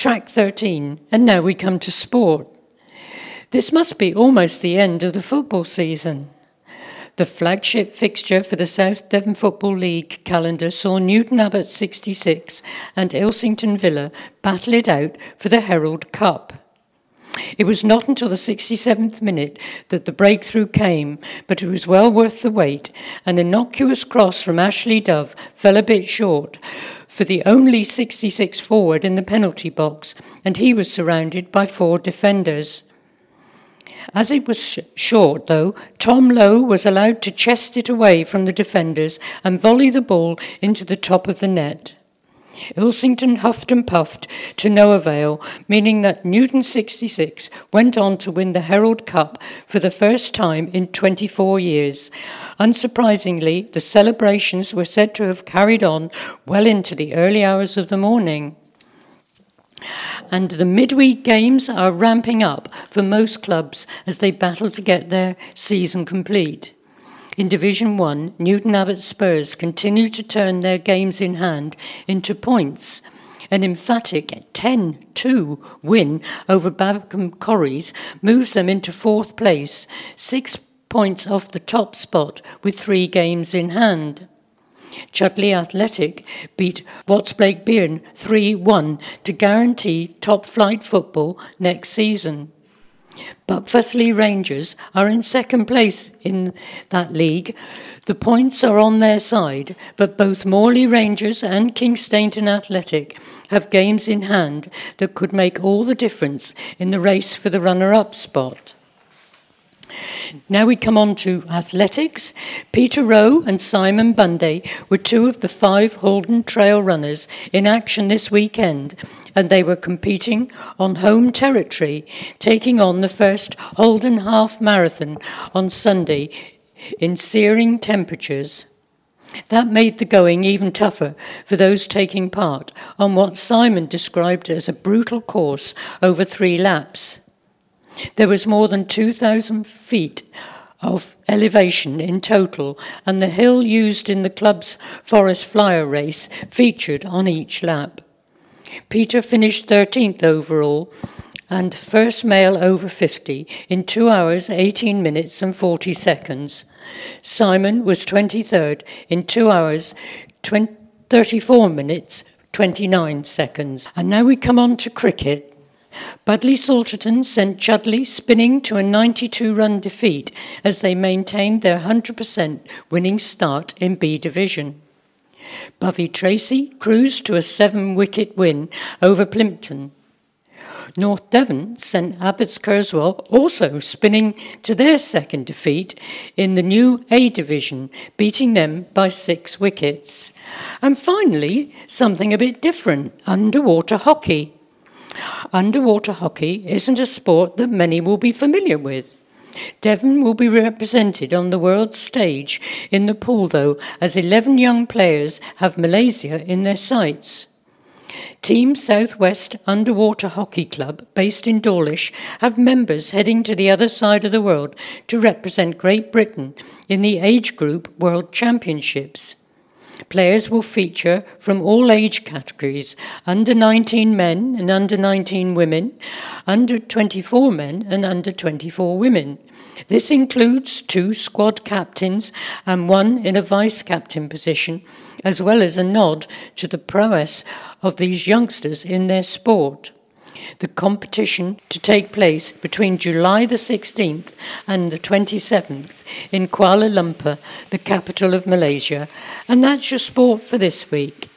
Track 13, and now we come to sport. This must be almost the end of the football season. The flagship fixture for the South Devon Football League calendar saw Newton Abbot 66 and Ilsington Villa battle it out for the Herald Cup. It was not until the 67th minute that the breakthrough came, but it was well worth the wait. An innocuous cross from Ashley Dove fell a bit short for the only 66 forward in the penalty box, and he was surrounded by 4 defenders. As it was short, though, Tom Lowe was allowed to chest it away from the defenders and volley the ball into the top of the net. Ilsington huffed and puffed to no avail, meaning that Newton 66 went on to win the Herald Cup for the first time in 24 years. Unsurprisingly, the celebrations were said to have carried on well into the early hours of the morning. And the midweek games are ramping up for most clubs as they battle to get their season complete. In Division 1, Newton Abbot Spurs continue to turn their games in hand into points. An emphatic 10-2 win over Babcombe Corries moves them into 4th place, 6 points off the top spot with 3 games in hand. Chudley Athletic beat Watts Blakeburn 3-1 to guarantee top-flight football next season. Buckfastleigh Rangers are in 2nd place in that league. The points are on their side, but both Morley Rangers and Kingstainton Athletic have games in hand that could make all the difference in the race for the runner-up spot. Now we come on to athletics. Peter Rowe and Simon Bunday were 2 of the 5 Halden Trail runners in action this weekend, and they were competing on home territory, taking on the first Halden Half Marathon on Sunday in searing temperatures. That made the going even tougher for those taking part on what Simon described as a brutal course over 3 laps. There was more than 2,000 feet of elevation in total, and the hill used in the club's Forest Flyer race featured on each lap. Peter finished 13th overall and first male over 50 in 2 hours, 18 minutes and 40 seconds. Simon was 23rd in 2 hours, 34 minutes, 29 seconds. And now we come on to cricket. Budleigh Salterton sent Chudley spinning to a 92-run defeat as they maintained their 100% winning start in B Division. Bovey Tracy cruised to a 7-wicket win over Plimpton. North Devon sent Abbots Kerswell also spinning to their 2nd defeat in the new A Division, beating them by 6 wickets. And finally, something a bit different, underwater hockey. Underwater hockey isn't a sport that many will be familiar with. Devon will be represented on the world stage in the pool, though, as 11 young players have Malaysia in their sights. Team Southwest Underwater Hockey Club, based in Dawlish, have members heading to the other side of the world to represent Great Britain in the Age Group World Championships. Players will feature from all age categories: under 19 men and under 19 women, under 24 men and under 24 women. This includes 2 squad captains and 1 in a vice-captain position, as well as a nod to the prowess of these youngsters in their sport. The competition to take place between July the 16th and the 27th in Kuala Lumpur, the capital of Malaysia. And that's your sport for this week.